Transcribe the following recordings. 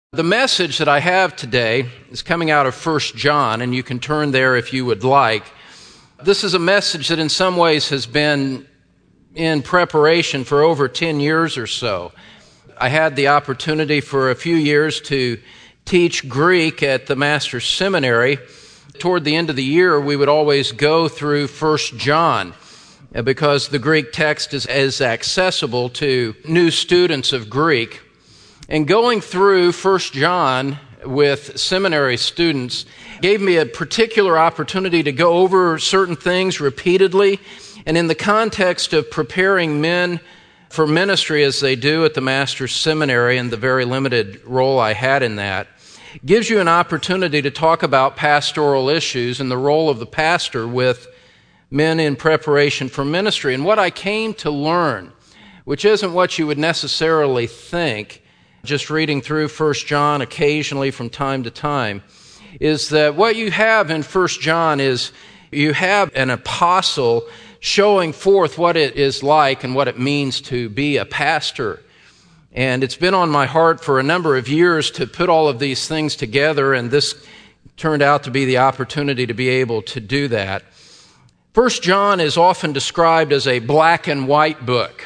The message that I have today is coming out of 1 John, and you can turn there if you would like. This is a message that in some ways has been in preparation for over 10 years or so. I had the opportunity for a few years to teach Greek at the Master's Seminary. Toward the end of the year, we would always go through 1 John because the Greek text is accessible to new students of Greek. And going through 1 John with seminary students gave me a particular opportunity to go over certain things repeatedly. And in the context of preparing men for ministry as they do at the Master's Seminary and the very limited role I had in that, gives you an opportunity to talk about pastoral issues and the role of the pastor with men in preparation for ministry. And what I came to learn, which isn't what you would necessarily think, just reading through 1 John occasionally from time to time, is that what you have in 1 John is you have an apostle showing forth what it is like and what it means to be a pastor. And it's been on my heart for a number of years to put all of these things together, and this turned out to be the opportunity to be able to do that. 1 John is often described as a black and white book,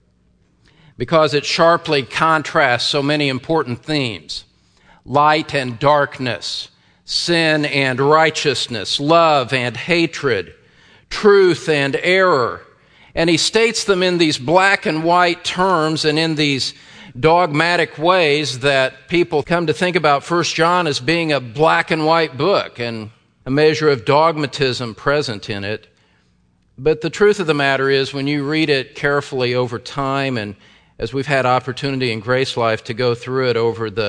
because it sharply contrasts so many important themes: light and darkness, sin and righteousness, love and hatred, truth and error. And he states them in these black and white terms and in these dogmatic ways that people come to think about 1 John as being a black and white book and a measure of dogmatism present in it. But the truth of the matter is, when you read it carefully over time, and as we've had opportunity in Grace Life to go through it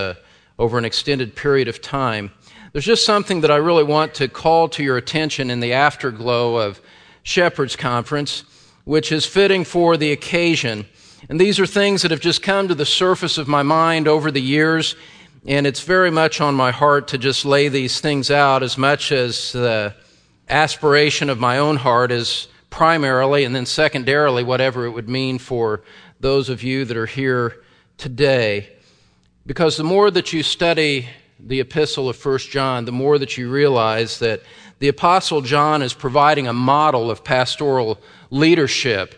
over an extended period of time, there's just something that I really want to call to your attention in the afterglow of Shepherd's Conference, which is fitting for the occasion. And these are things that have just come to the surface of my mind over the years, and it's very much on my heart to just lay these things out, as much as the aspiration of my own heart is primarily and then secondarily whatever it would mean for those of you that are here today. Because the more that you study the epistle of 1 John, the more that you realize that the Apostle John is providing a model of pastoral leadership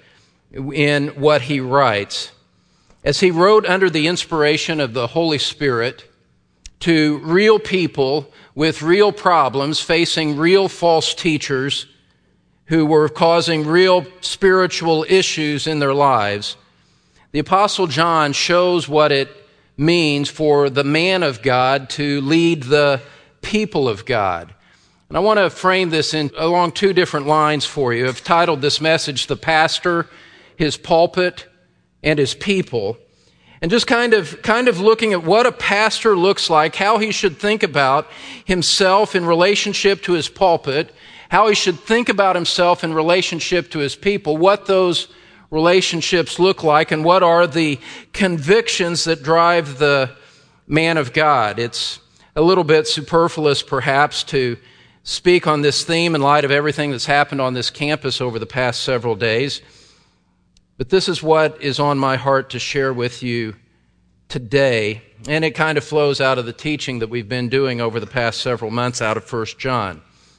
in what he writes. As he wrote under the inspiration of the Holy Spirit to real people with real problems, facing real false teachers who were causing real spiritual issues in their lives, the Apostle John shows what it means for the man of God to lead the people of God. And I want to frame this along two different lines for you. I've titled this message, "The Pastor, His Pulpit, and His People." And just kind of looking at what a pastor looks like, how he should think about himself in relationship to his pulpit, how he should think about himself in relationship to his people, what those relationships look like, and what are the convictions that drive the man of God. It's a little bit superfluous, perhaps, to speak on this theme in light of everything that's happened on this campus over the past several days. But this is what is on my heart to share with you today, and it kind of flows out of the teaching that we've been doing over the past several months out of 1 John.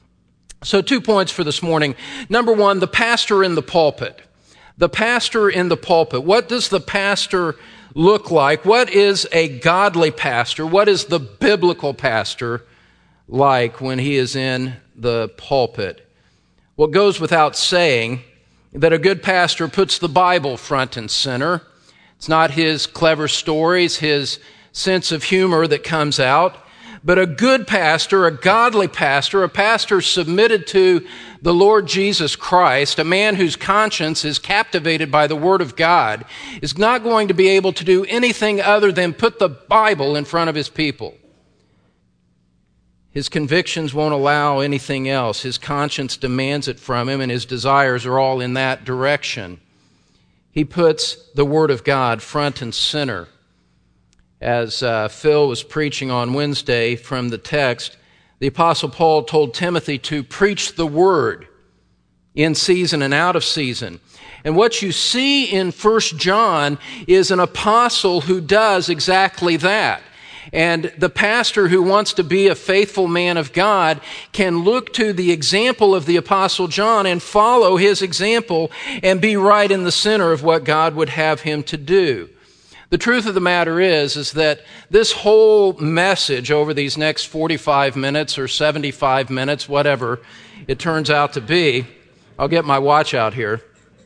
So 2 points for this morning. Number one, the pastor in the pulpit. The pastor in the pulpit. What does the pastor look like? What is a godly pastor? What is the biblical pastor like when he is in the pulpit? Well, it goes without saying that a good pastor puts the Bible front and center. It's not his clever stories, his sense of humor that comes out. But a good pastor, a godly pastor, a pastor submitted to the Lord Jesus Christ, a man whose conscience is captivated by the Word of God, is not going to be able to do anything other than put the Bible in front of his people. His convictions won't allow anything else. His conscience demands it from him, and his desires are all in that direction. He puts the Word of God front and center. As Phil was preaching on Wednesday from the text, the Apostle Paul told Timothy to preach the Word in season and out of season. And what you see in 1 John is an apostle who does exactly that. And the pastor who wants to be a faithful man of God can look to the example of the Apostle John and follow his example and be right in the center of what God would have him to do. The truth of the matter is that this whole message over these next 45 minutes or 75 minutes, whatever it turns out to be, I'll get my watch out here.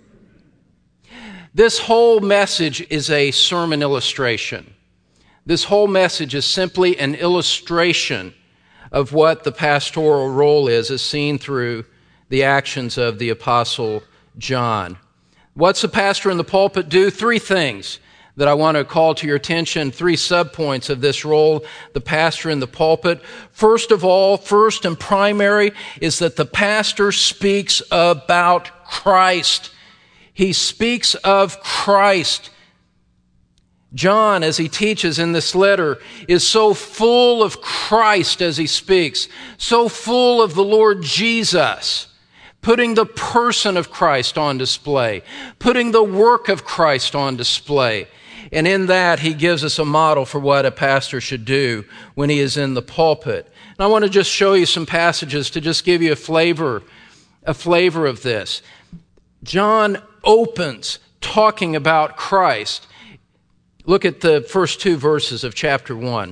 This whole message is a sermon illustration. This whole message is simply an illustration of what the pastoral role is, as seen through the actions of the Apostle John. What's the pastor in the pulpit do? Three things that I want to call to your attention, three subpoints of this role, the pastor in the pulpit. First of all, first and primary, is that the pastor speaks about Christ. He speaks of Christ. John, as he teaches in this letter, is so full of Christ as he speaks, so full of the Lord Jesus, putting the person of Christ on display, putting the work of Christ on display. And in that, he gives us a model for what a pastor should do when he is in the pulpit. And I want to just show you some passages to just give you a flavor of this. John opens talking about Christ. Look at the first two verses of chapter 1.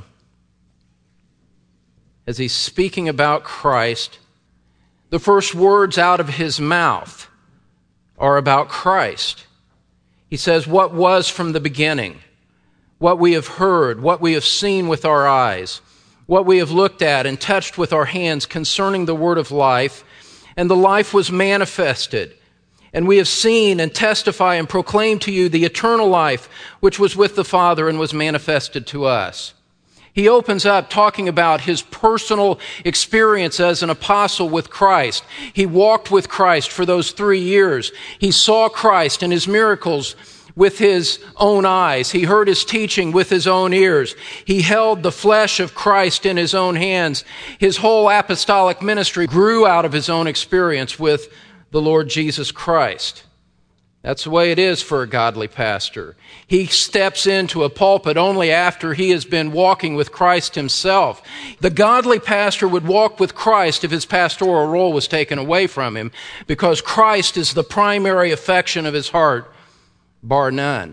As he's speaking about Christ, the first words out of his mouth are about Christ. He says, what was from the beginning, what we have heard, what we have seen with our eyes, what we have looked at and touched with our hands concerning the word of life, and the life was manifested. And we have seen and testify and proclaim to you the eternal life which was with the Father and was manifested to us. He opens up talking about his personal experience as an apostle with Christ. He walked with Christ for those 3 years. He saw Christ and his miracles with his own eyes. He heard his teaching with his own ears. He held the flesh of Christ in his own hands. His whole apostolic ministry grew out of his own experience with the Lord Jesus Christ. That's the way it is for a godly pastor. He steps into a pulpit only after he has been walking with Christ himself. The godly pastor would walk with Christ if his pastoral role was taken away from him, because Christ is the primary affection of his heart, bar none.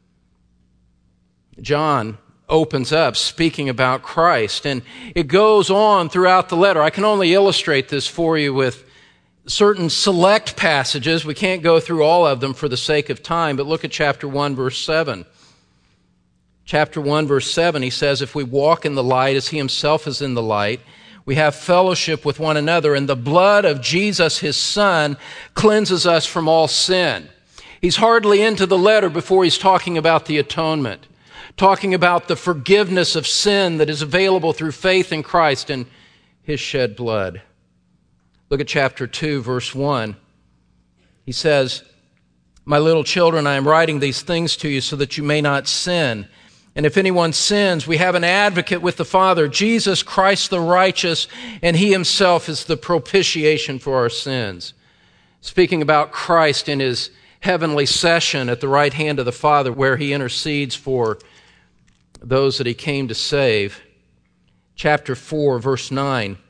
John opens up speaking about Christ, and it goes on throughout the letter. I can only illustrate this for you with certain select passages. We can't go through all of them for the sake of time, but look at chapter 1, verse 7. Chapter 1, verse 7, he says, if we walk in the light as he himself is in the light, we have fellowship with one another, and the blood of Jesus, his Son, cleanses us from all sin. He's hardly into the letter before he's talking about the atonement, talking about the forgiveness of sin that is available through faith in Christ and his shed blood. Look at chapter 2, verse 1. He says, my little children, I am writing these things to you so that you may not sin. And if anyone sins, we have an advocate with the Father, Jesus Christ the righteous, and he himself is the propitiation for our sins. Speaking about Christ in his heavenly session at the right hand of the Father, where he intercedes for those that he came to save. Chapter 4, verse 9.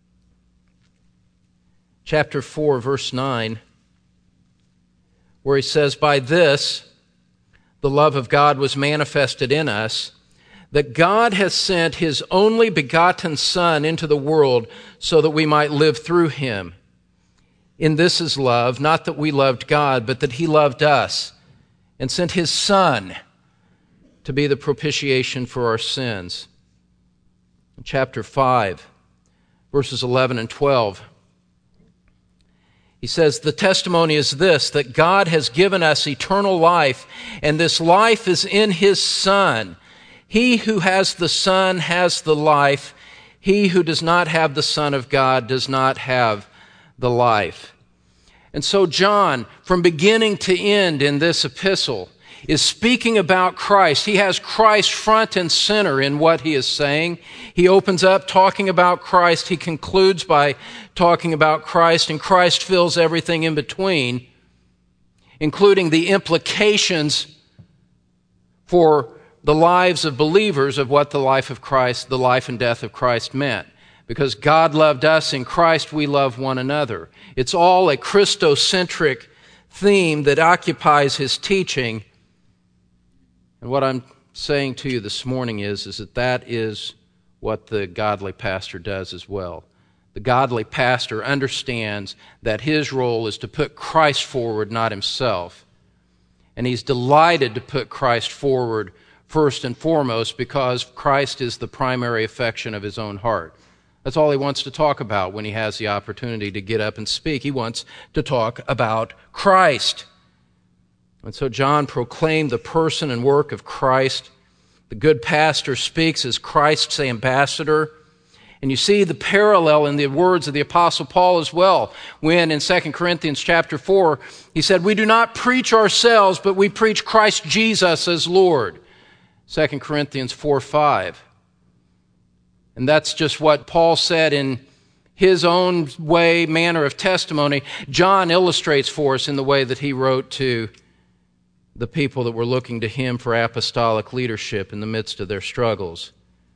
Chapter 4, verse 9, where he says, by this the love of God was manifested in us, that God has sent his only begotten Son into the world so that we might live through him. In this is love, not that we loved God, but that he loved us and sent his Son to be the propitiation for our sins. In chapter 5, verses 11 and 12, he says, the testimony is this, that God has given us eternal life, and this life is in his Son. He who has the Son has the life. He who does not have the Son of God does not have the life. And so John, from beginning to end in this epistle, is speaking about Christ. He has Christ front and center in what he is saying. He opens up talking about Christ. He concludes by talking about Christ, and Christ fills everything in between, including the implications for the lives of believers of what the life of Christ, the life and death of Christ meant. Because God loved us, in Christ we love one another. It's all a Christocentric theme that occupies his teaching. And what I'm saying to you this morning is that is what the godly pastor does as well. The godly pastor understands that his role is to put Christ forward, not himself. And he's delighted to put Christ forward first and foremost because Christ is the primary affection of his own heart. That's all he wants to talk about when he has the opportunity to get up and speak. He wants to talk about Christ. And so John proclaimed the person and work of Christ. The good pastor speaks as Christ's ambassador. And you see the parallel in the words of the Apostle Paul as well, when in 2 Corinthians chapter 4, he said, "We do not preach ourselves, but we preach Christ Jesus as Lord." 2 Corinthians 4:5. And that's just what Paul said in his own way, manner of testimony. John illustrates for us in the way that he wrote to the people that were looking to him for apostolic leadership in the midst of their struggles.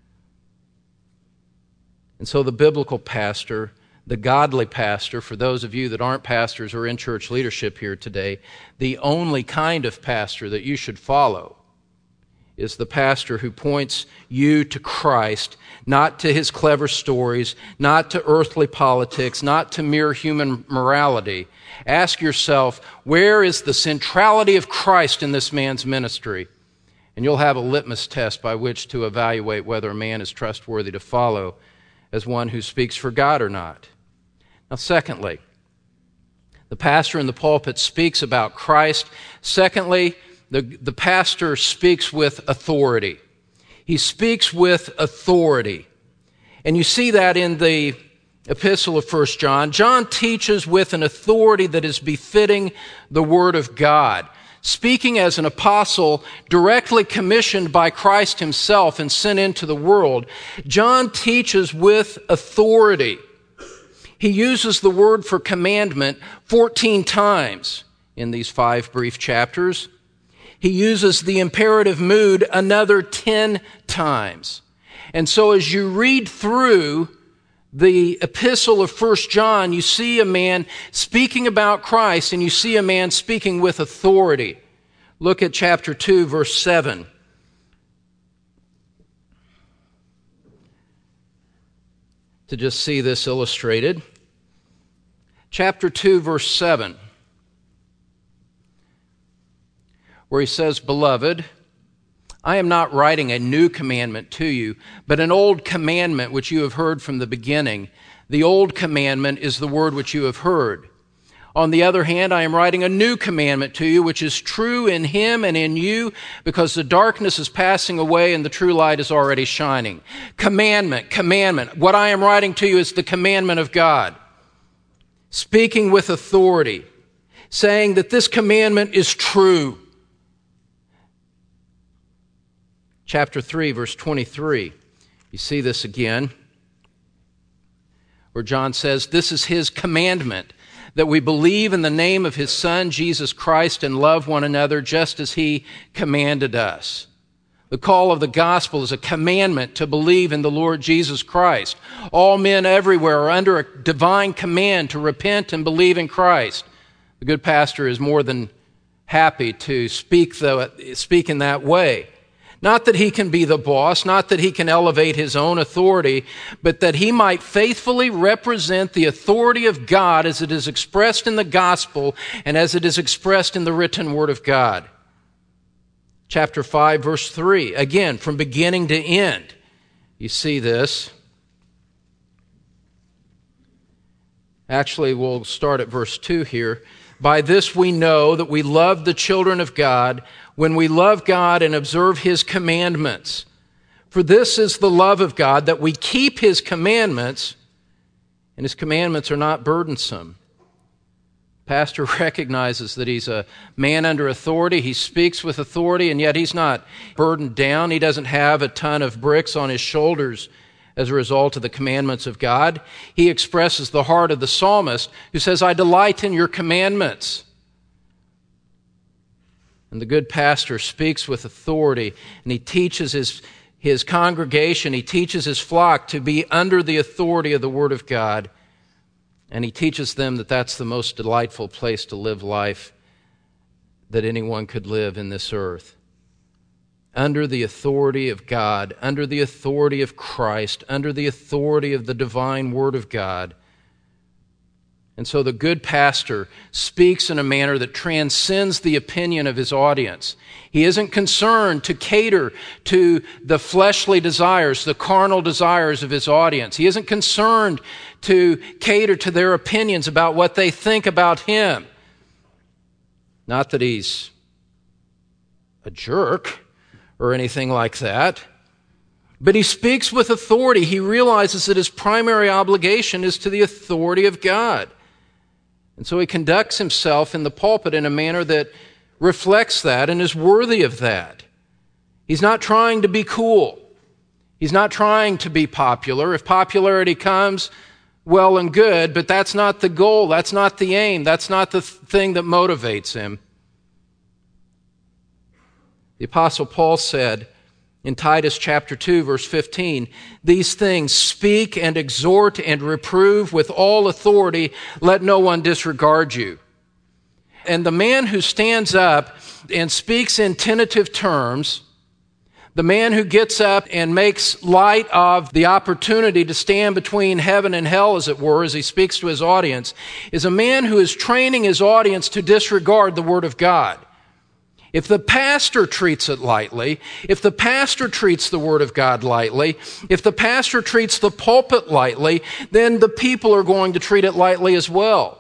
And so the biblical pastor, the godly pastor, for those of you that aren't pastors or in church leadership here today, the only kind of pastor that you should follow is the pastor who points you to Christ, not to his clever stories, not to earthly politics, not to mere human morality. Ask yourself, where is the centrality of Christ in this man's ministry? And you'll have a litmus test by which to evaluate whether a man is trustworthy to follow as one who speaks for God or not. Now, secondly, the pastor in the pulpit speaks about Christ. Secondly, the pastor speaks with authority. He speaks with authority. And you see that in the epistle of 1 John. John teaches with an authority that is befitting the Word of God. Speaking as an apostle directly commissioned by Christ himself and sent into the world, John teaches with authority. He uses the word for commandment 14 times in these 5 brief chapters. He uses the imperative mood another 10 times. And so as you read through the epistle of 1 John, you see a man speaking about Christ and you see a man speaking with authority. Look at chapter 2, verse 7. To just see this illustrated. Chapter 2, verse 7. Where he says, "Beloved, I am not writing a new commandment to you, but an old commandment which you have heard from the beginning. The old commandment is the word which you have heard. On the other hand, I am writing a new commandment to you, which is true in him and in you, because the darkness is passing away and the true light is already shining." Commandment, commandment. What I am writing to you is the commandment of God. Speaking with authority, saying that this commandment is true. Chapter 3, verse 23. You see this again, where John says, "This is his commandment, that we believe in the name of his Son, Jesus Christ, and love one another just as he commanded us." The call of the gospel is a commandment to believe in the Lord Jesus Christ. All men everywhere are under a divine command to repent and believe in Christ. The good pastor is more than happy to speak in that way. Not that he can be the boss, not that he can elevate his own authority, but that he might faithfully represent the authority of God as it is expressed in the gospel and as it is expressed in the written word of God. Chapter 5, verse 3, again, from beginning to end, you see this. Actually, we'll start at verse 2 here. "By this we know that we love the children of God, when we love God and observe his commandments. For this is the love of God, that we keep his commandments, and his commandments are not burdensome." Pastor recognizes that he's a man under authority. He speaks with authority, and yet he's not burdened down. He doesn't have a ton of bricks on his shoulders as a result of the commandments of God. He expresses the heart of the psalmist who says, "I delight in your commandments." And the good pastor speaks with authority, and he teaches his congregation, he teaches his flock to be under the authority of the Word of God, and he teaches them that that's the most delightful place to live life that anyone could live in this earth. Under the authority of God, under the authority of Christ, under the authority of the divine Word of God. And so the good pastor speaks in a manner that transcends the opinion of his audience. He isn't concerned to cater to the fleshly desires, the carnal desires of his audience. He isn't concerned to cater to their opinions about what they think about him. Not that he's a jerk or anything like that, but he speaks with authority. He realizes that his primary obligation is to the authority of God. And so he conducts himself in the pulpit in a manner that reflects that and is worthy of that. He's not trying to be cool. He's not trying to be popular. If popularity comes, well and good, but that's not the goal. That's not the aim. That's not the thing that motivates him. The Apostle Paul said in Titus chapter 2, verse 15, "These things speak and exhort and reprove with all authority. Let no one disregard you." And the man who stands up and speaks in tentative terms, the man who gets up and makes light of the opportunity to stand between heaven and hell, as it were, as he speaks to his audience, is a man who is training his audience to disregard the Word of God. If the pastor treats it lightly, if the pastor treats the Word of God lightly, if the pastor treats the pulpit lightly, then the people are going to treat it lightly as well.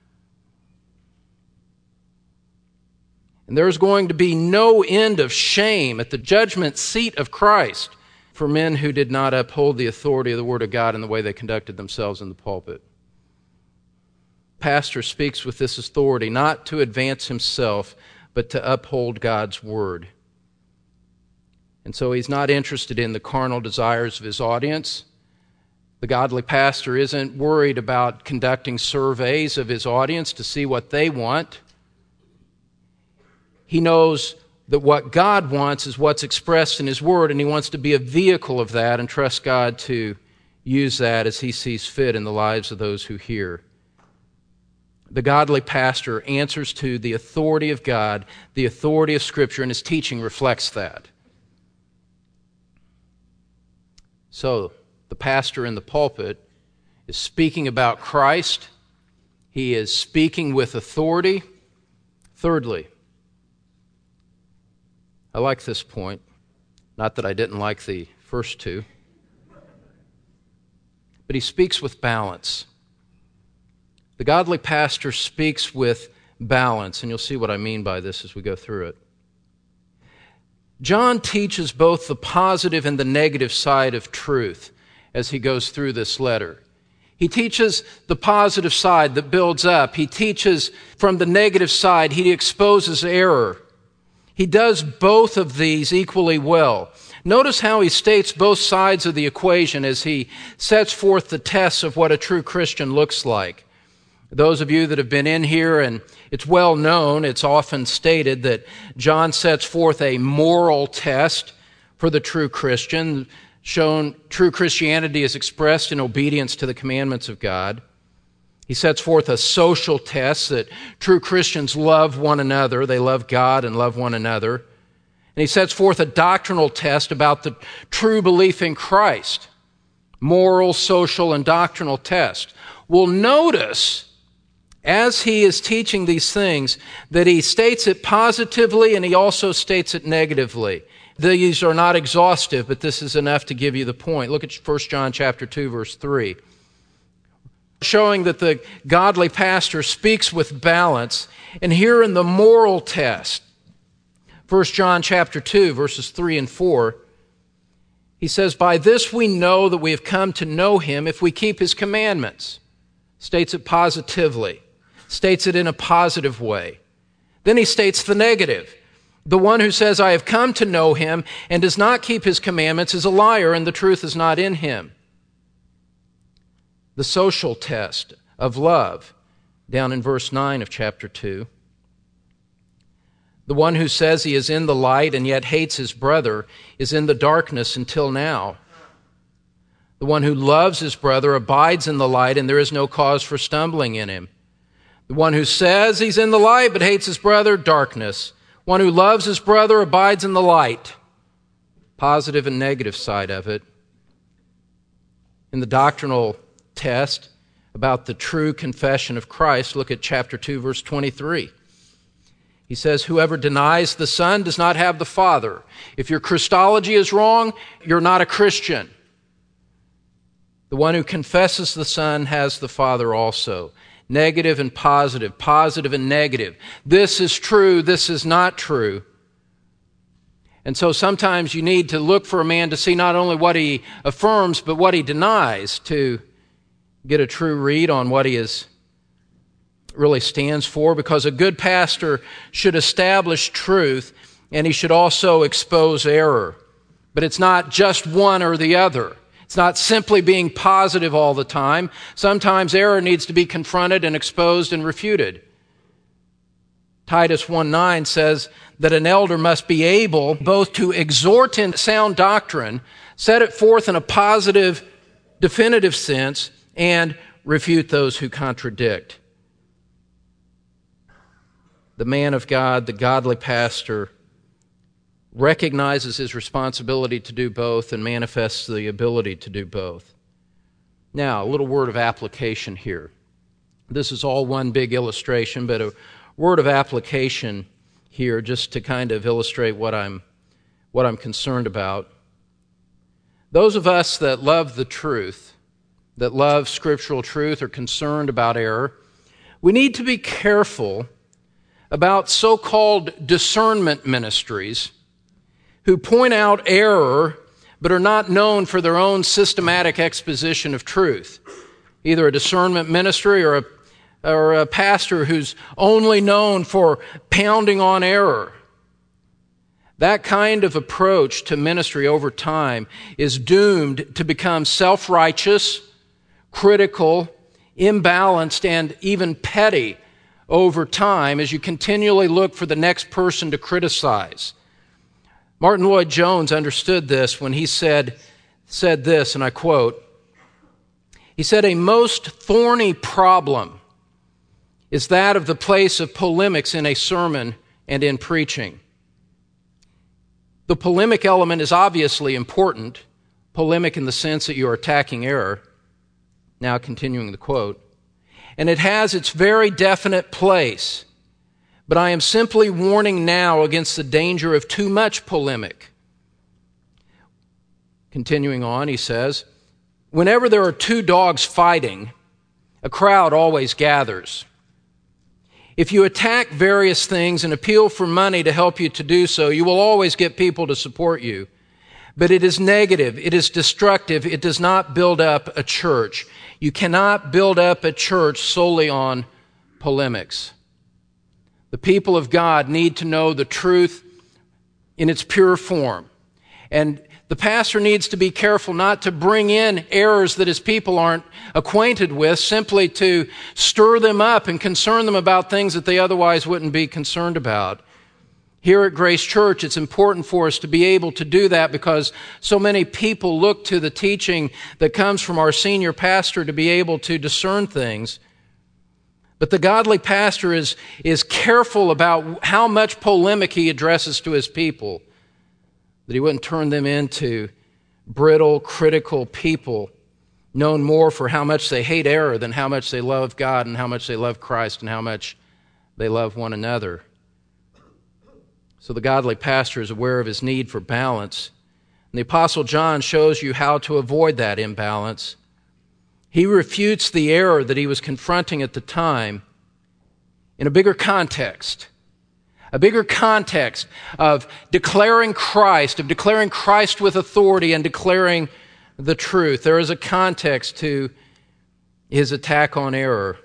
And there's going to be no end of shame at the judgment seat of Christ for men who did not uphold the authority of the Word of God in the way they conducted themselves in the pulpit. Pastor speaks with this authority not to advance himself, but to uphold God's Word. And so he's not interested in the carnal desires of his audience. The godly pastor isn't worried about conducting surveys of his audience to see what they want. He knows that what God wants is what's expressed in His Word, and he wants to be a vehicle of that and trust God to use that as He sees fit in the lives of those who hear. The godly pastor answers to the authority of God, the authority of Scripture, and his teaching reflects that. So, the pastor in the pulpit is speaking about Christ. He is speaking with authority. Thirdly, I like this point. Not that I didn't like the first two. But he speaks with balance. The godly pastor speaks with balance, and you'll see what I mean by this as we go through it. John teaches both the positive and the negative side of truth as he goes through this letter. He teaches the positive side that builds up. He teaches from the negative side. He exposes error. He does both of these equally well. Notice how he states both sides of the equation as he sets forth the tests of what a true Christian looks like. Those of you that have been in here, and it's well known, it's often stated that John sets forth a moral test for the true Christian, shown true Christianity is expressed in obedience to the commandments of God. He sets forth a social test that true Christians love one another, they love God and love one another. And he sets forth a doctrinal test about the true belief in Christ, moral, social, and doctrinal test. We'll notice as he is teaching these things that he states it positively and he also states it negatively. These are not exhaustive, but this is enough to give you the point. Look at 1 John chapter 2, verse 3. Showing that the godly pastor speaks with balance. And here in the moral test, 1 John chapter 2, verses 3 and 4, he says, "By this we know that we have come to know Him if we keep His commandments." States it positively. States it in a positive way. Then he states the negative. The one who says, "I have come to know Him," and does not keep His commandments is a liar, and the truth is not in him. The social test of love, down in verse 9 of chapter 2. The one who says he is in the light and yet hates his brother is in the darkness until now. The one who loves his brother abides in the light, and there is no cause for stumbling in him. The one who says he's in the light but hates his brother, darkness. One who loves his brother abides in the light. Positive and negative side of it. In the doctrinal test about the true confession of Christ, look at chapter 2, verse 23. He says, whoever denies the Son does not have the Father. If your Christology is wrong, you're not a Christian. The one who confesses the Son has the Father also. Negative and positive, positive and negative. This is true, this is not true. And so sometimes you need to look for a man to see not only what he affirms, but what he denies to get a true read on what he really stands for, because a good pastor should establish truth and he should also expose error. But it's not just one or the other. It's not simply being positive all the time. Sometimes error needs to be confronted and exposed and refuted. Titus 1:9 says that an elder must be able both to exhort in sound doctrine, set it forth in a positive, definitive sense, and refute those who contradict. The man of God, the godly pastor, recognizes his responsibility to do both and manifests the ability to do both. Now, a little word of application here. This is all one big illustration, but a word of application here just to kind of illustrate what I'm concerned about. Those of us that love the truth, that love scriptural truth, are concerned about error, we need to be careful about so-called discernment ministries who point out error but are not known for their own systematic exposition of truth. Either a discernment ministry or a pastor who's only known for pounding on error. That kind of approach to ministry over time is doomed to become self-righteous, critical, imbalanced, and even petty over time as you continually look for the next person to criticize. Martin Lloyd-Jones understood this when he said this, and I quote, he said, "A most thorny problem is that of the place of polemics in a sermon and in preaching. The polemic element is obviously important, polemic in the sense that you are attacking error." Now continuing the quote, "And it has its very definite place. But I am simply warning now against the danger of too much polemic." Continuing on, he says, "Whenever there are two dogs fighting, a crowd always gathers. If you attack various things and appeal for money to help you to do so, you will always get people to support you. But it is negative, it is destructive, it does not build up a church. You cannot build up a church solely on polemics. The people of God need to know the truth in its pure form. And the pastor needs to be careful not to bring in errors that his people aren't acquainted with, simply to stir them up and concern them about things that they otherwise wouldn't be concerned about. Here at Grace Church, it's important for us to be able to do that because so many people look to the teaching that comes from our senior pastor to be able to discern things. But the godly pastor is careful about how much polemic he addresses to his people, that he wouldn't turn them into brittle, critical people, known more for how much they hate error than how much they love God and how much they love Christ and how much they love one another. So the godly pastor is aware of his need for balance. And the Apostle John shows you how to avoid that imbalance. He refutes the error that he was confronting at the time in a bigger context of declaring Christ with authority and declaring the truth. There is a context to his attack on error.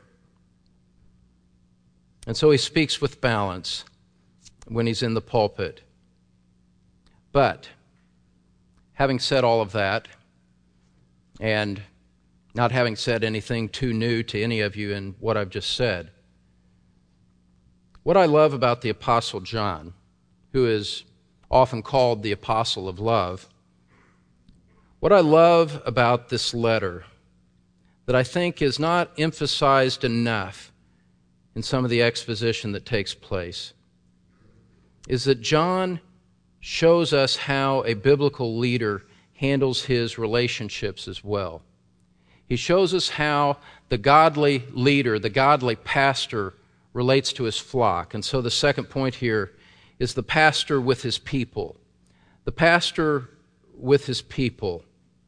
And so he speaks with balance when he's in the pulpit. But having said all of that, and not having said anything too new to any of you in what I've just said, What I love about the Apostle John, who is often called the Apostle of Love, what I love about this letter that I think is not emphasized enough in some of the exposition that takes place is that John shows us how a biblical leader handles his relationships as well. He shows us how the godly leader, the godly pastor, relates to his flock. And so the second point here is the pastor with his people. The pastor with his people.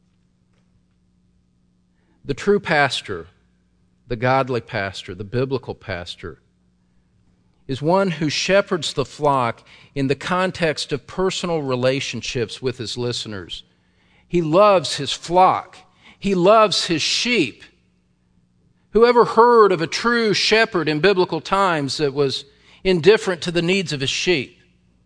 The true pastor, the godly pastor, the biblical pastor, is one who shepherds the flock in the context of personal relationships with his listeners. He loves his flock. He loves his sheep. Whoever heard of a true shepherd in biblical times that was indifferent to the needs of his sheep?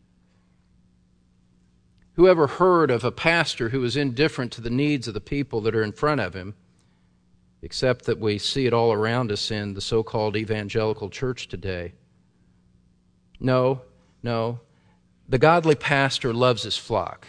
Whoever heard of a pastor who was indifferent to the needs of the people that are in front of him, except that we see it all around us in the so-called evangelical church today? No. The godly pastor loves his flock.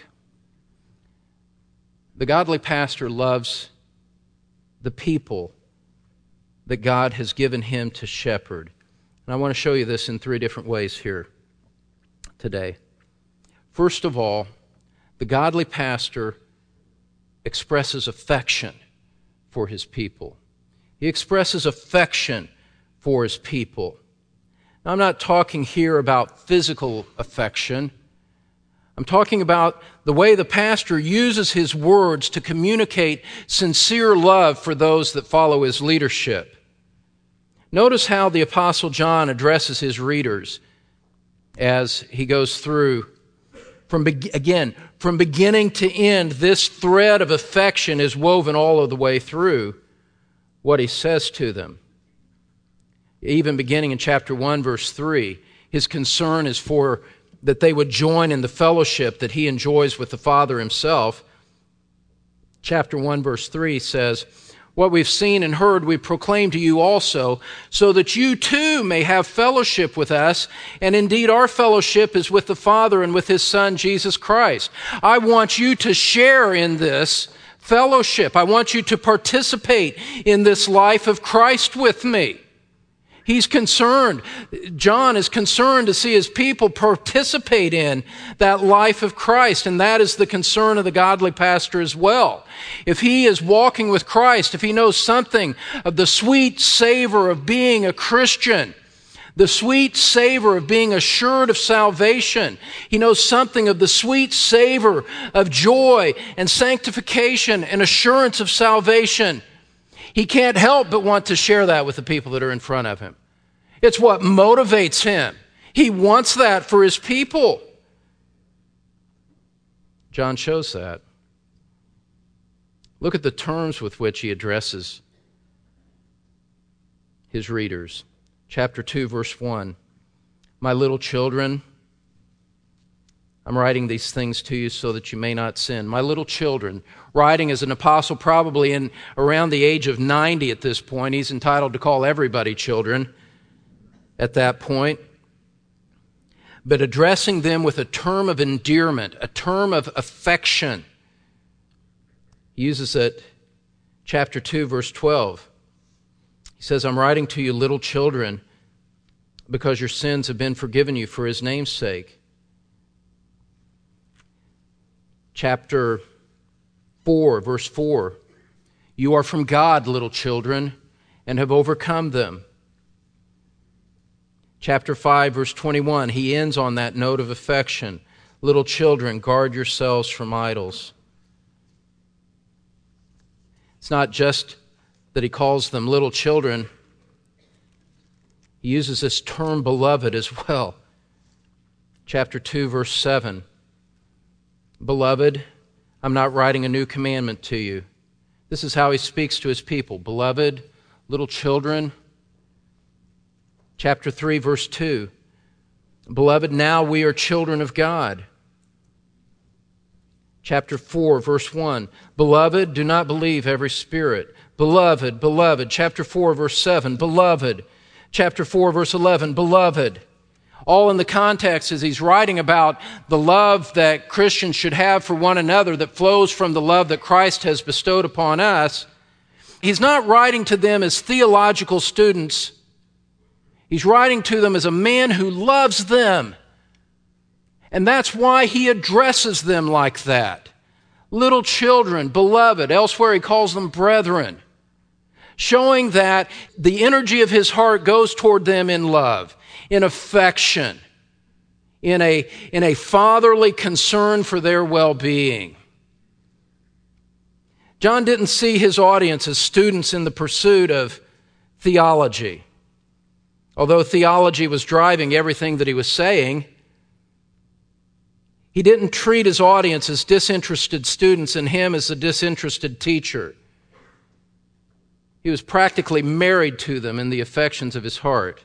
The godly pastor loves the people that God has given him to shepherd. And I want to show you this in three different ways here today. First of all, the godly pastor expresses affection for his people. He expresses affection for his people. Now, I'm not talking here about physical affection. I'm talking about the way the pastor uses his words to communicate sincere love for those that follow his leadership. Notice how the Apostle John addresses his readers as he goes through. From beginning to end, this thread of affection is woven all of the way through what he says to them. Even beginning in chapter 1, verse 3, his concern is for that they would join in the fellowship that he enjoys with the Father himself. Chapter 1, verse 3 says, "What we've seen and heard we proclaim to you also, so that you too may have fellowship with us. And indeed our fellowship is with the Father and with His Son, Jesus Christ." I want you to share in this fellowship. I want you to participate in this life of Christ with me. He's concerned. John is concerned to see his people participate in that life of Christ, and that is the concern of the godly pastor as well. If he is walking with Christ, if he knows something of the sweet savor of being a Christian, the sweet savor of being assured of salvation, he knows something of the sweet savor of joy and sanctification and assurance of salvation, he can't help but want to share that with the people that are in front of him. It's what motivates him. He wants that for his people. John shows that. Look at the terms with which he addresses his readers. Chapter 2, verse 1. "My little children, I'm writing these things to you so that you may not sin." My little children, writing as an apostle probably in around the age of 90 at this point. He's entitled to call everybody children at that point. But addressing them with a term of endearment, a term of affection. He uses it, chapter 2, verse 12. He says, "I'm writing to you, little children, because your sins have been forgiven you for His name's sake." Chapter 4, verse 4. "You are from God, little children, and have overcome them." Chapter 5, verse 21, he ends on that note of affection. "Little children, guard yourselves from idols." It's not just that he calls them little children. He uses this term beloved as well. Chapter 2, verse 7. "Beloved, I'm not writing a new commandment to you." This is how he speaks to his people. Beloved, little children. Chapter 3, verse 2. "Beloved, now we are children of God." Chapter 4, verse 1. "Beloved, do not believe every spirit." Beloved. Chapter 4, verse 7. Beloved. Chapter 4, verse 11. Beloved. All in the context as he's writing about the love that Christians should have for one another that flows from the love that Christ has bestowed upon us. He's not writing to them as theological students. He's writing to them as a man who loves them. And that's why he addresses them like that. Little children, beloved. Elsewhere he calls them brethren. Showing that the energy of his heart goes toward them in love, in affection, in a fatherly concern for their well-being. John didn't see his audience as students in the pursuit of theology. Although theology was driving everything that he was saying, he didn't treat his audience as disinterested students and him as a disinterested teacher. He was practically married to them in the affections of his heart.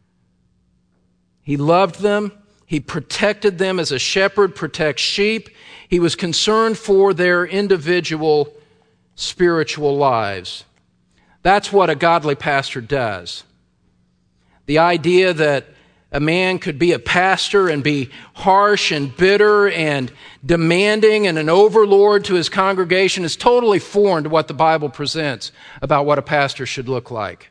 He loved them. He protected them as a shepherd protects sheep. He was concerned for their individual spiritual lives. That's what a godly pastor does. The idea that a man could be a pastor and be harsh and bitter and demanding and an overlord to his congregation is totally foreign to what the Bible presents about what a pastor should look like.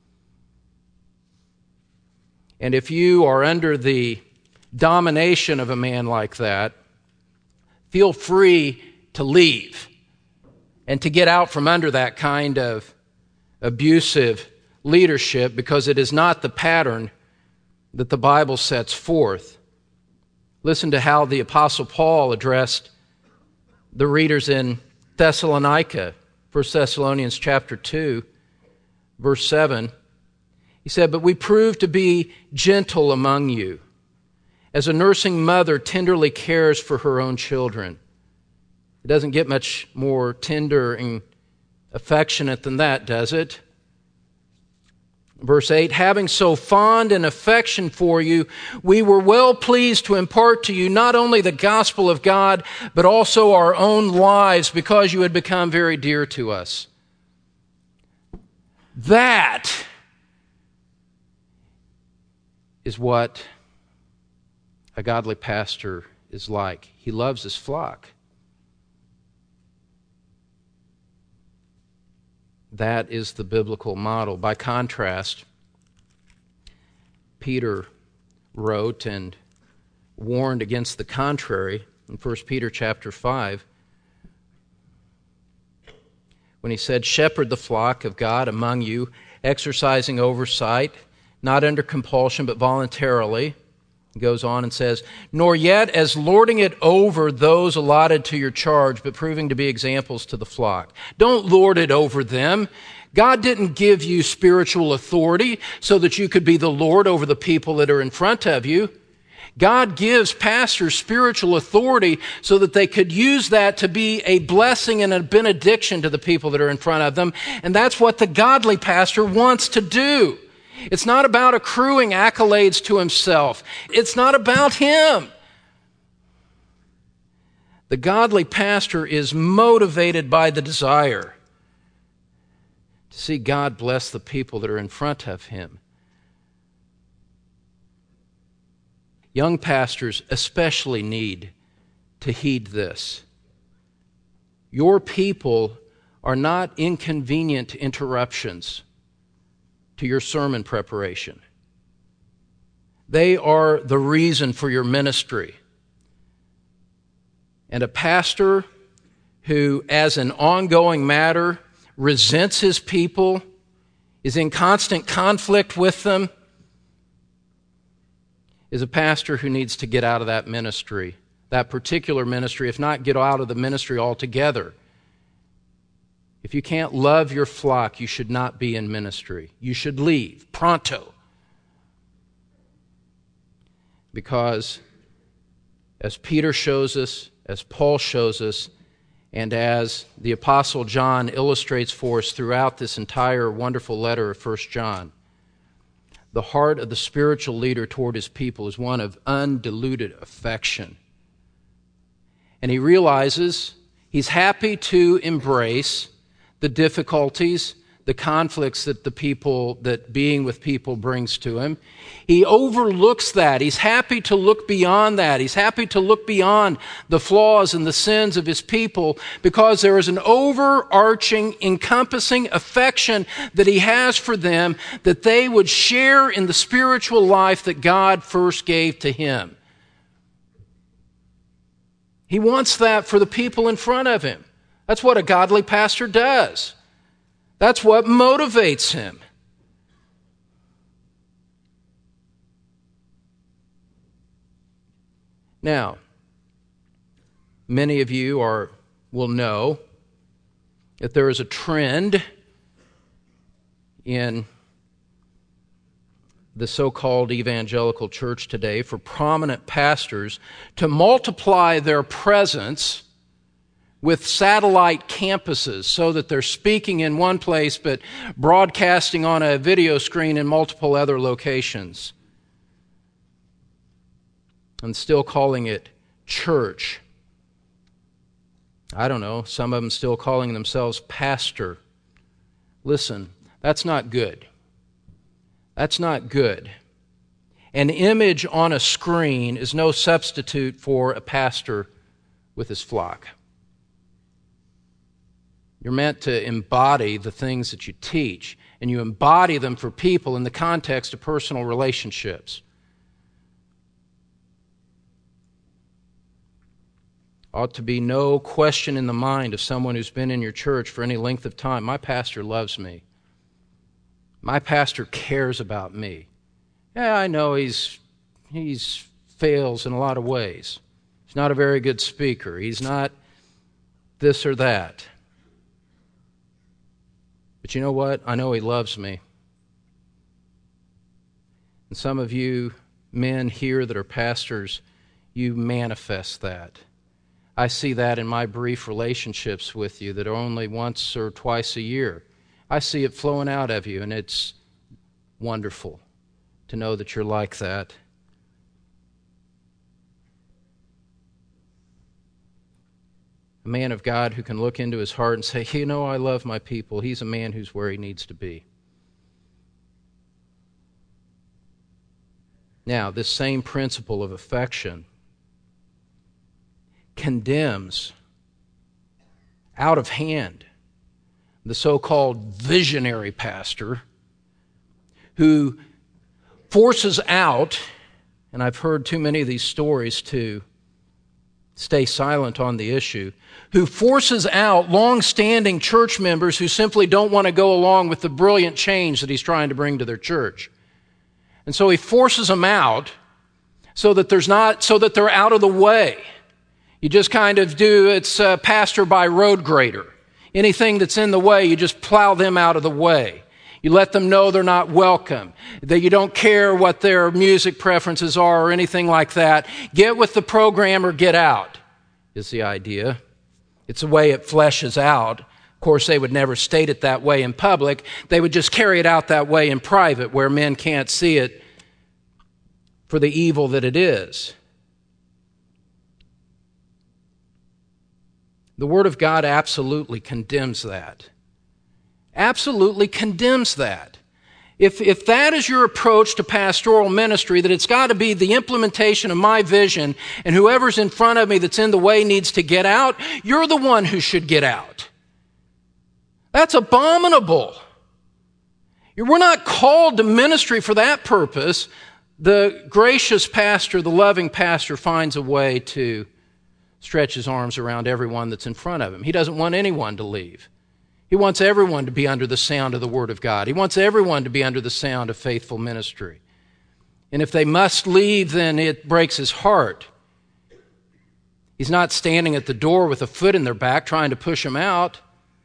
And if you are under the domination of a man like that, feel free to leave and to get out from under that kind of abusive leadership, because it is not the pattern that the Bible sets forth. Listen to how the Apostle Paul addressed the readers in Thessalonica, 1 Thessalonians chapter 2, verse 7. He said, "But we prove to be gentle among you, as a nursing mother tenderly cares for her own children." It doesn't get much more tender and affectionate than that, does it? Verse 8, "Having so fond an affection for you, we were well pleased to impart to you not only the gospel of God, but also our own lives, because you had become very dear to us." That is what a godly pastor is like. He loves his flock. That is the biblical model. By contrast, Peter wrote and warned against the contrary in 1 Peter chapter 5 when he said, "Shepherd the flock of God among you, exercising oversight, not under compulsion but voluntarily." He goes on and says, "Nor yet as lording it over those allotted to your charge, but proving to be examples to the flock." Don't lord it over them. God didn't give you spiritual authority so that you could be the Lord over the people that are in front of you. God gives pastors spiritual authority so that they could use that to be a blessing and a benediction to the people that are in front of them. And that's what the godly pastor wants to do. It's not about accruing accolades to himself. It's not about him. The godly pastor is motivated by the desire to see God bless the people that are in front of him. Young pastors especially need to heed this. Your people are not inconvenient interruptions to your sermon preparation. They are the reason for your ministry. And a pastor who, as an ongoing matter, resents his people, is in constant conflict with them, is a pastor who needs to get out of that ministry, that particular ministry, if not get out of the ministry altogether. If you can't love your flock, you should not be in ministry. You should leave pronto. Because as Peter shows us, as Paul shows us, and as the Apostle John illustrates for us throughout this entire wonderful letter of 1 John, the heart of the spiritual leader toward his people is one of undiluted affection. And he realizes he's happy to embrace the difficulties, the conflicts that being with people brings to him. He overlooks that. He's happy to look beyond that. He's happy to look beyond the flaws and the sins of his people because there is an overarching, encompassing affection that he has for them, that they would share in the spiritual life that God first gave to him. He wants that for the people in front of him. That's what a godly pastor does. That's what motivates him. Now, many of you will know that there is a trend in the so-called evangelical church today for prominent pastors to multiply their presence with satellite campuses so that they're speaking in one place but broadcasting on a video screen in multiple other locations. And still calling it church. I don't know, some of them still calling themselves pastor. Listen, that's not good. That's not good. An image on a screen is no substitute for a pastor with his flock. You're meant to embody the things that you teach, and you embody them for people in the context of personal relationships. Ought to be no question in the mind of someone who's been in your church for any length of time. My pastor loves me. My pastor cares about me. Yeah, I know he's fails in a lot of ways. He's not a very good speaker. He's not this or that. But you know what? I know he loves me. And some of you men here that are pastors, you manifest that. I see that in my brief relationships with you that are only once or twice a year. I see it flowing out of you, and it's wonderful to know that you're like that. A man of God who can look into his heart and say, you know, I love my people. He's a man who's where he needs to be. Now, this same principle of affection condemns out of hand the so-called visionary pastor who forces out, and I've heard too many of these stories to stay silent on the issue, who forces out long-standing church members who simply don't want to go along with the brilliant change that he's trying to bring to their church. And so he forces them out so that they're out of the way. You just kind of do, it's pastor by road grader. Anything that's in the way, you just plow them out of the way. You let them know they're not welcome, that you don't care what their music preferences are or anything like that. Get with the program or get out, is the idea. It's the way it fleshes out. Of course, they would never state it that way in public. They would just carry it out that way in private where men can't see it for the evil that it is. The Word of God absolutely condemns that. Absolutely condemns that. If that is your approach to pastoral ministry, that it's got to be the implementation of my vision, and whoever's in front of me that's in the way needs to get out, you're the one who should get out. That's abominable. We're not called to ministry for that purpose. The gracious pastor, the loving pastor, finds a way to stretch his arms around everyone that's in front of him. He doesn't want anyone to leave. He wants everyone to be under the sound of the Word of God. He wants everyone to be under the sound of faithful ministry. And if they must leave, then it breaks his heart. He's not standing at the door with a foot in their back trying to push them out.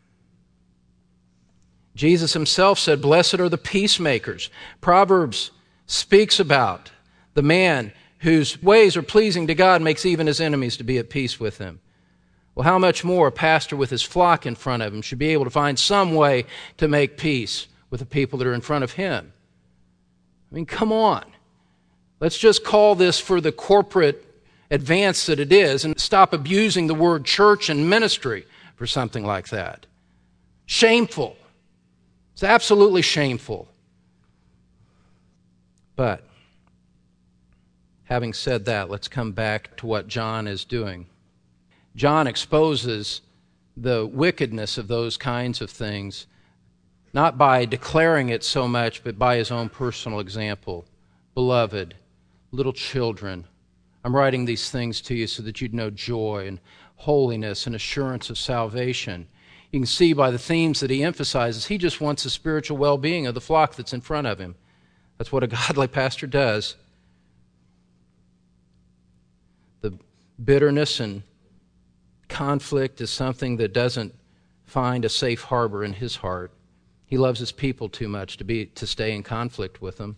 Jesus himself said, "Blessed are the peacemakers." Proverbs speaks about the man whose ways are pleasing to God, makes even his enemies to be at peace with him. Well, how much more a pastor with his flock in front of him should be able to find some way to make peace with the people that are in front of him? I mean, come on. Let's just call this for the corporate advance that it is and stop abusing the word church and ministry for something like that. Shameful. It's absolutely shameful. But having said that, let's come back to what John is doing. John exposes the wickedness of those kinds of things, not by declaring it so much, but by his own personal example. Beloved, little children, I'm writing these things to you so that you'd know joy and holiness and assurance of salvation. You can see by the themes that he emphasizes, he just wants the spiritual well-being of the flock that's in front of him. That's what a godly pastor does. The bitterness and conflict is something that doesn't find a safe harbor in his heart. He loves his people too much to stay in conflict with them.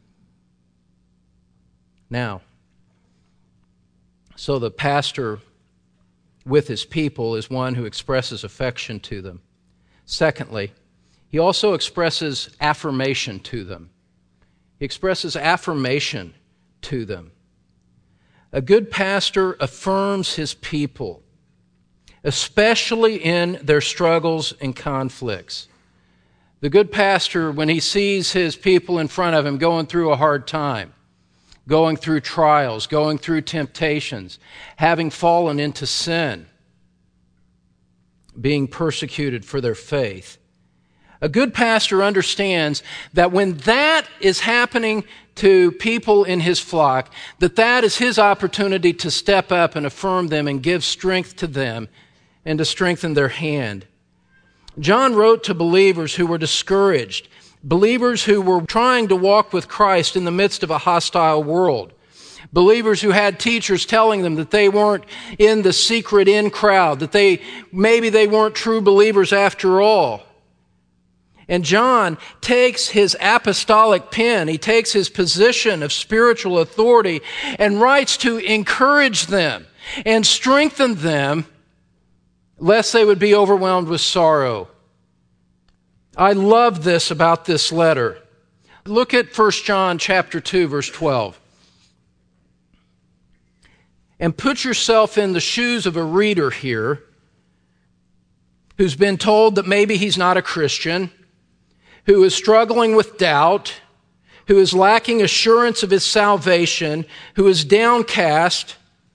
Now, so the pastor with his people is one who expresses affection to them. Secondly, he also expresses affirmation to them. He expresses affirmation to them. A good pastor affirms his people, especially in their struggles and conflicts. The good pastor, when he sees his people in front of him going through a hard time, going through trials, going through temptations, having fallen into sin, being persecuted for their faith, a good pastor understands that when that is happening to people in his flock, that is his opportunity to step up and affirm them and give strength to them and to strengthen their hand. John wrote to believers who were discouraged, believers who were trying to walk with Christ in the midst of a hostile world, believers who had teachers telling them that they weren't in the secret in crowd, that maybe they weren't true believers after all. And John takes his apostolic pen, he takes his position of spiritual authority and writes to encourage them and strengthen them lest they would be overwhelmed with sorrow. I love this about this letter. Look at 1 John chapter 2, verse 12. And put yourself in the shoes of a reader here who's been told that maybe he's not a Christian, who is struggling with doubt, who is lacking assurance of his salvation, who is downcast.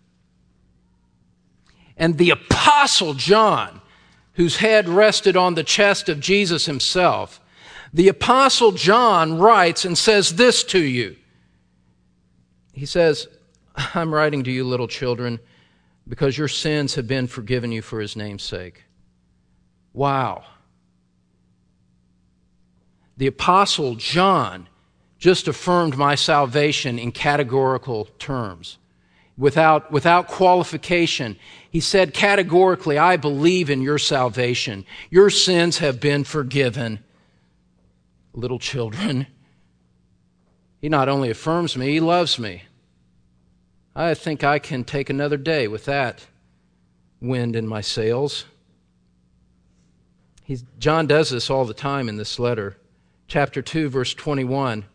And the Apostle John, whose head rested on the chest of Jesus himself, the Apostle John writes and says this to you. He says, I'm writing to you, little children, because your sins have been forgiven you for his name's sake. Wow. The Apostle John just affirmed my salvation in categorical terms. Without qualification. He said categorically, I believe in your salvation. Your sins have been forgiven. Little children. He not only affirms me, he loves me. I think I can take another day with that wind in my sails. John does this all the time in this letter. Chapter 2, verse 21.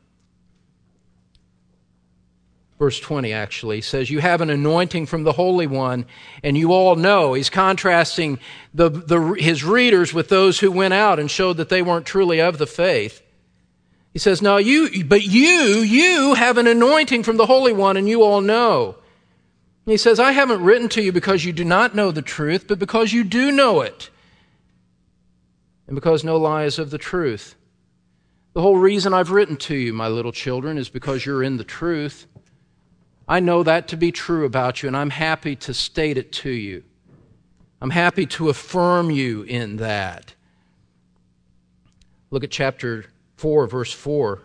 Verse 20, actually, says, you have an anointing from the Holy One, and you all know. He's contrasting his readers with those who went out and showed that they weren't truly of the faith. He says, no, you have an anointing from the Holy One, and you all know. And he says, I haven't written to you because you do not know the truth, but because you do know it, and because no lie is of the truth. The whole reason I've written to you, my little children, is because you're in the truth. I know that to be true about you, and I'm happy to state it to you. I'm happy to affirm you in that. Look at chapter 4, verse 4.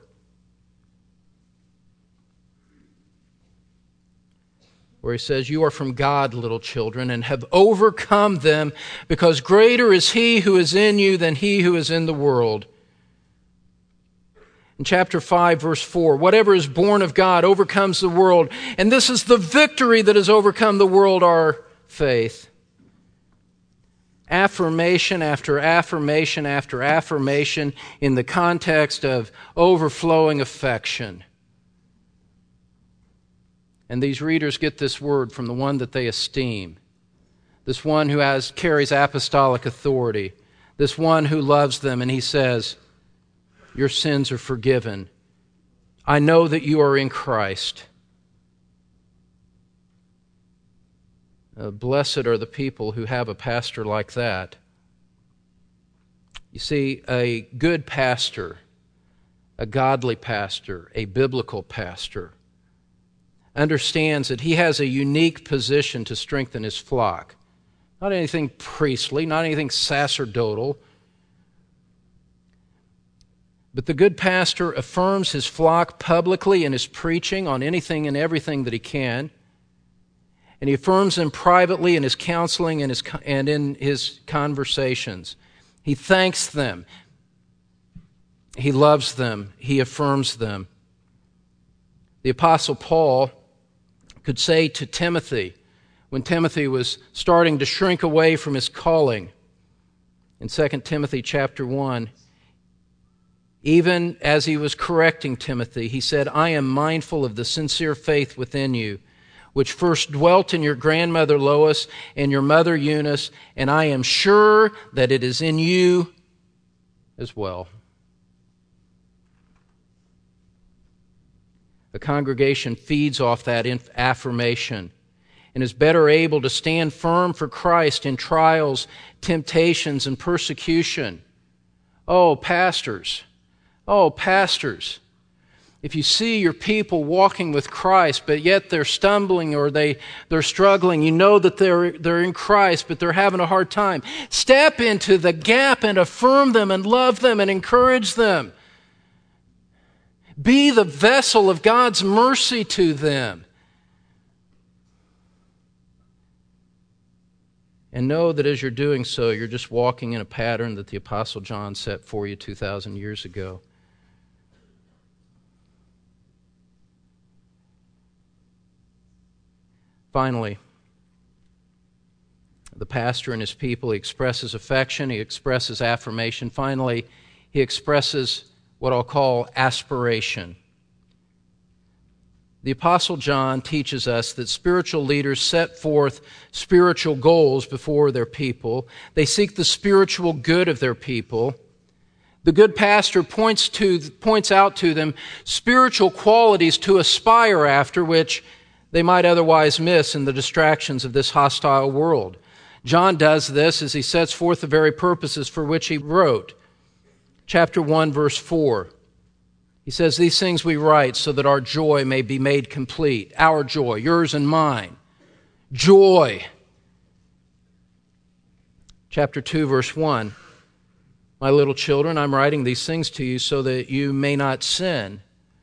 Where he says, you are from God, little children, and have overcome them, because greater is he who is in you than he who is in the world. In chapter 5, verse 4, whatever is born of God overcomes the world, and this is the victory that has overcome the world, our faith. Affirmation after affirmation after affirmation in the context of overflowing affection. And these readers get this word from the one that they esteem, this one who carries apostolic authority, this one who loves them, and he says, your sins are forgiven. I know that you are in Christ. Blessed are the people who have a pastor like that. You see, a good pastor, a godly pastor, a biblical pastor, understands that he has a unique position to strengthen his flock. Not anything priestly, not anything sacerdotal. But the good pastor affirms his flock publicly in his preaching on anything and everything that he can. And he affirms them privately in his counseling and in his conversations. He thanks them. He loves them. He affirms them. The Apostle Paul could say to Timothy, when Timothy was starting to shrink away from his calling, in 2 Timothy chapter 1, even as he was correcting Timothy, he said, I am mindful of the sincere faith within you, which first dwelt in your grandmother Lois and your mother Eunice, and I am sure that it is in you as well. The congregation feeds off that affirmation and is better able to stand firm for Christ in trials, temptations, and persecution. Oh, pastors, if you see your people walking with Christ, but yet they're stumbling or they're struggling, you know that they're in Christ, but they're having a hard time. Step into the gap and affirm them and love them and encourage them. Be the vessel of God's mercy to them. And know that as you're doing so, you're just walking in a pattern that the Apostle John set for you 2,000 years ago. Finally, the pastor and his people, he expresses affection, he expresses affirmation. Finally, he expresses what I'll call aspiration. The Apostle John teaches us that spiritual leaders set forth spiritual goals before their people. They seek the spiritual good of their people. The good pastor points out to them spiritual qualities to aspire after, which they might otherwise miss in the distractions of this hostile world. John does this as he sets forth the very purposes for which he wrote. Chapter 1, verse 4. He says, these things we write so that our joy may be made complete. Our joy, yours and mine. Joy. Chapter 2, verse 1. My little children, I'm writing these things to you so that you may not sin.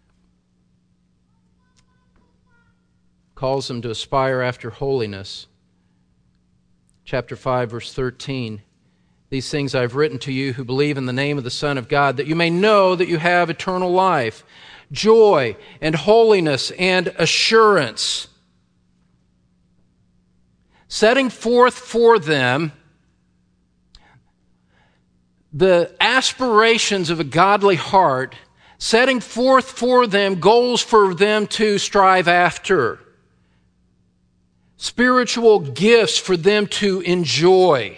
Calls them to aspire after holiness. Chapter 5, verse 13. These things I've written to you who believe in the name of the Son of God, that you may know that you have eternal life, joy and holiness and assurance. Setting forth for them the aspirations of a godly heart, setting forth for them goals for them to strive after, spiritual gifts for them to enjoy.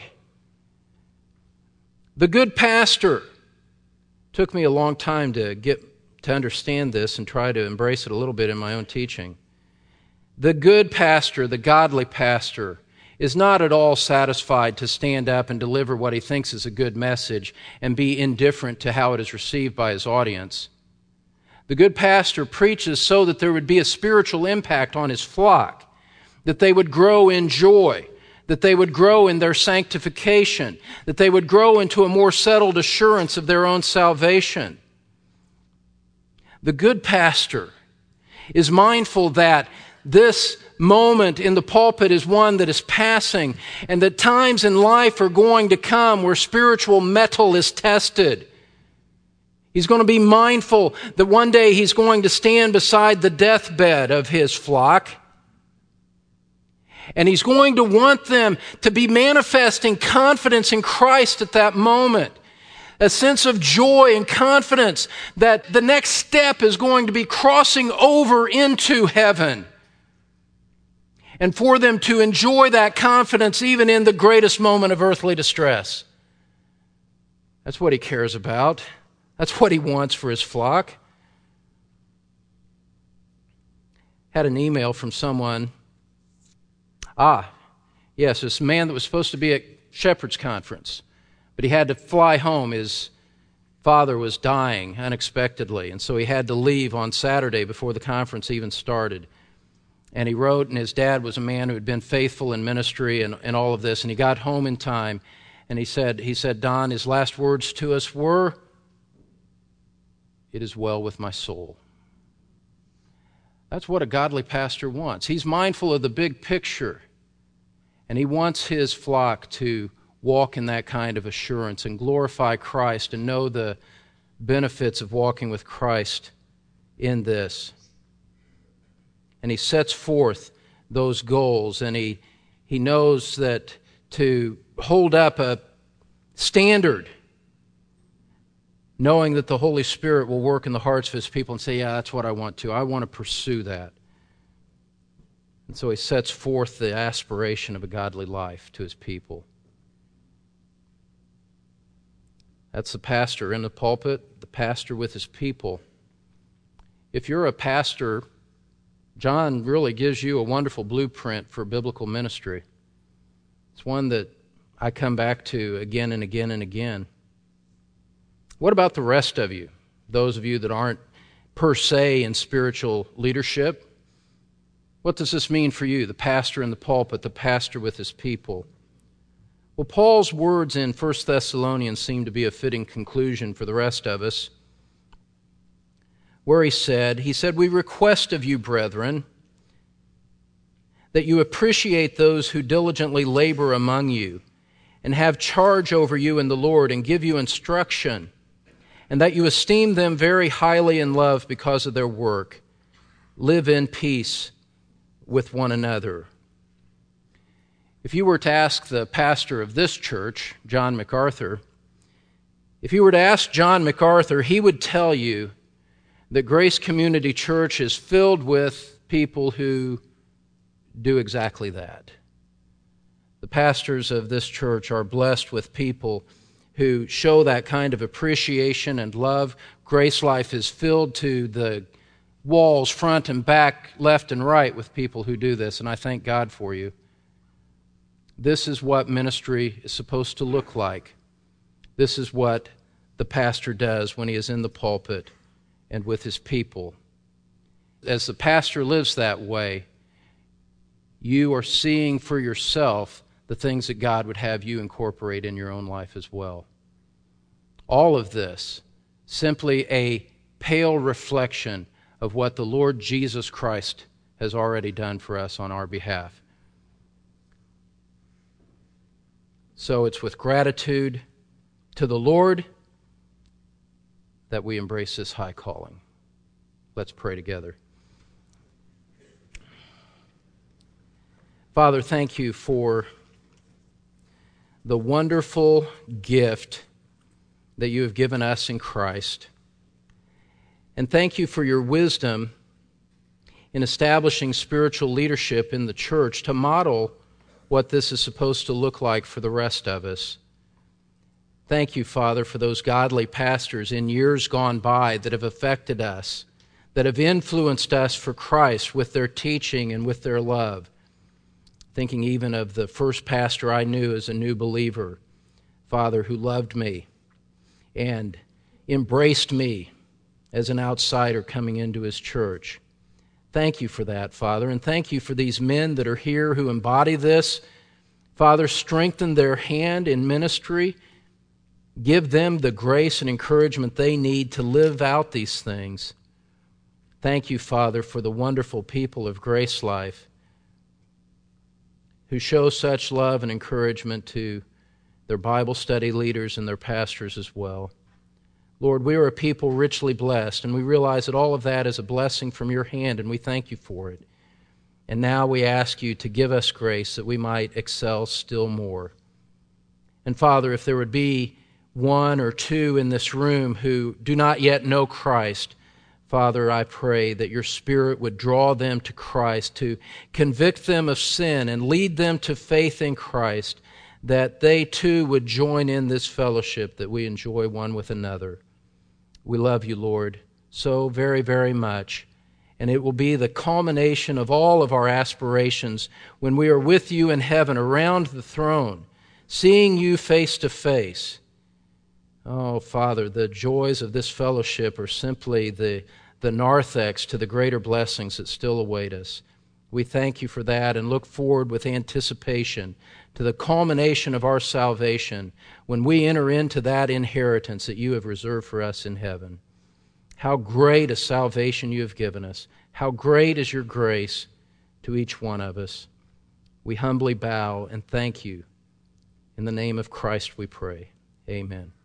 The good pastor, took me a long time to understand this and try to embrace it a little bit in my own teaching. The good pastor, the godly pastor, is not at all satisfied to stand up and deliver what he thinks is a good message and be indifferent to how it is received by his audience. The good pastor preaches so that there would be a spiritual impact on his flock, that they would grow in joy, that they would grow in their sanctification, that they would grow into a more settled assurance of their own salvation. The good pastor is mindful that this moment in the pulpit is one that is passing, and that times in life are going to come where spiritual mettle is tested. He's going to be mindful that one day he's going to stand beside the deathbed of his flock, and he's going to want them to be manifesting confidence in Christ at that moment. A sense of joy and confidence that the next step is going to be crossing over into heaven. And for them to enjoy that confidence even in the greatest moment of earthly distress. That's what he cares about. That's what he wants for his flock. Had an email from someone. Yes, this man that was supposed to be at Shepherd's Conference, but he had to fly home. His father was dying unexpectedly, and so he had to leave on Saturday before the conference even started. And he wrote, and his dad was a man who had been faithful in ministry and all of this, and he got home in time, and he said, Don, his last words to us were, "It is well with my soul." That's what a godly pastor wants. He's mindful of the big picture, and he wants his flock to walk in that kind of assurance and glorify Christ and know the benefits of walking with Christ in this. And he sets forth those goals, and he knows that to hold up a standard, knowing that the Holy Spirit will work in the hearts of his people and say, yeah, that's what I want to. I want to pursue that. And so he sets forth the aspiration of a godly life to his people. That's the pastor in the pulpit, the pastor with his people. If you're a pastor, John really gives you a wonderful blueprint for biblical ministry. It's one that I come back to again and again and again. What about the rest of you, those of you that aren't per se in spiritual leadership? What does this mean for you, the pastor in the pulpit, the pastor with his people? Well, Paul's words in 1 Thessalonians seem to be a fitting conclusion for the rest of us, where he said, "We request of you, brethren, that you appreciate those who diligently labor among you and have charge over you in the Lord and give you instruction, and that you esteem them very highly in love because of their work. Live in peace with one another." If you were to ask the pastor of this church, John MacArthur, if you were to ask John MacArthur, he would tell you that Grace Community Church is filled with people who do exactly that. The pastors of this church are blessed with people who show that kind of appreciation and love. Grace Life is filled to the walls, front and back, left and right, with people who do this, and I thank God for you. This is what ministry is supposed to look like. This is what the pastor does when he is in the pulpit and with his people. As the pastor lives that way, you are seeing for yourself the things that God would have you incorporate in your own life as well. All of this, simply a pale reflection of what the Lord Jesus Christ has already done for us on our behalf. So it's with gratitude to the Lord that we embrace this high calling. Let's pray together. Father, thank you for the wonderful gift that you have given us in Christ. And thank you for your wisdom in establishing spiritual leadership in the church to model what this is supposed to look like for the rest of us. Thank you, Father, for those godly pastors in years gone by that have affected us, that have influenced us for Christ with their teaching and with their love. Thinking even of the first pastor I knew as a new believer, Father, who loved me and embraced me as an outsider coming into his church. Thank you for that, Father, and thank you for these men that are here who embody this. Father, strengthen their hand in ministry. Give them the grace and encouragement they need to live out these things. Thank you, Father, for the wonderful people of Grace Life who show such love and encouragement to their Bible study leaders and their pastors as well. Lord, we are a people richly blessed, and we realize that all of that is a blessing from your hand, and we thank you for it. And now we ask you to give us grace that we might excel still more. And Father, if there would be one or two in this room who do not yet know Christ, Father, I pray that your Spirit would draw them to Christ, to convict them of sin and lead them to faith in Christ, that they too would join in this fellowship that we enjoy one with another. We love you, Lord, so very, very much. And it will be the culmination of all of our aspirations when we are with you in heaven around the throne, seeing you face to face. Oh, Father, the joys of this fellowship are simply the narthex to the greater blessings that still await us. We thank you for that and look forward with anticipation to the culmination of our salvation when we enter into that inheritance that you have reserved for us in heaven. How great a salvation you have given us. How great is your grace to each one of us. We humbly bow and thank you. In the name of Christ we pray. Amen.